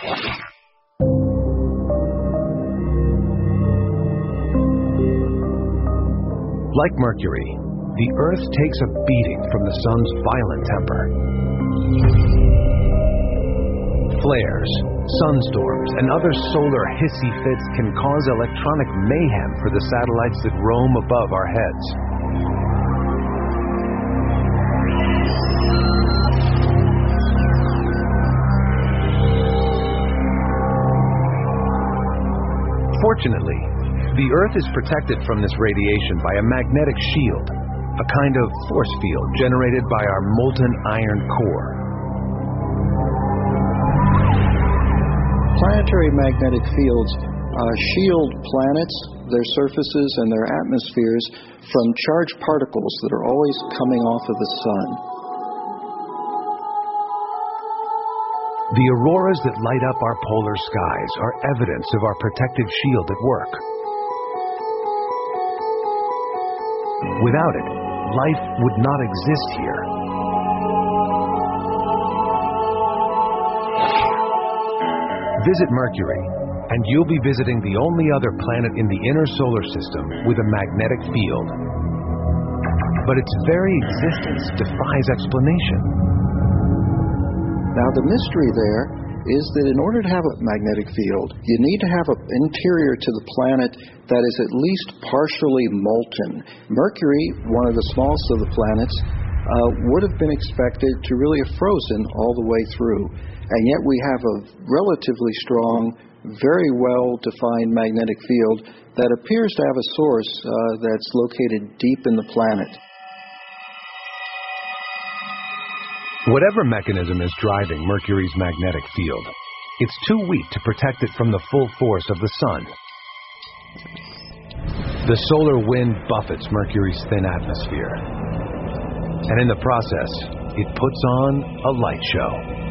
Like Mercury, the Earth takes a beating from the Sun's violent temper. Flares, sunstorms, and other solar hissy fits can cause electronic mayhem for the satellites that roam above our heads. Fortunately, the Earth is protected from this radiation by a magnetic shield, a kind of force field generated by our molten iron core. Planetary magnetic fields shield planets, their surfaces, and their atmospheres from charged particles that are always coming off of the Sun. The auroras that light up our polar skies are evidence of our protective shield at work. Without it, life would not exist here. Visit Mercury, and you'll be visiting the only other planet in the inner solar system with a magnetic field. But its very existence defies explanation. Now, the mystery there is that in order to have a magnetic field, you need to have an interior to the planet that is at least partially molten. Mercury, one of the smallest of the planets, would have been expected to really have frozen all the way through. And yet we have a relatively strong, very well-defined magnetic field that appears to have a source that's located deep in the planet. Whatever mechanism is driving Mercury's magnetic field, it's too weak to protect it from the full force of the Sun. The solar wind buffets Mercury's thin atmosphere, and in the process, it puts on a light show.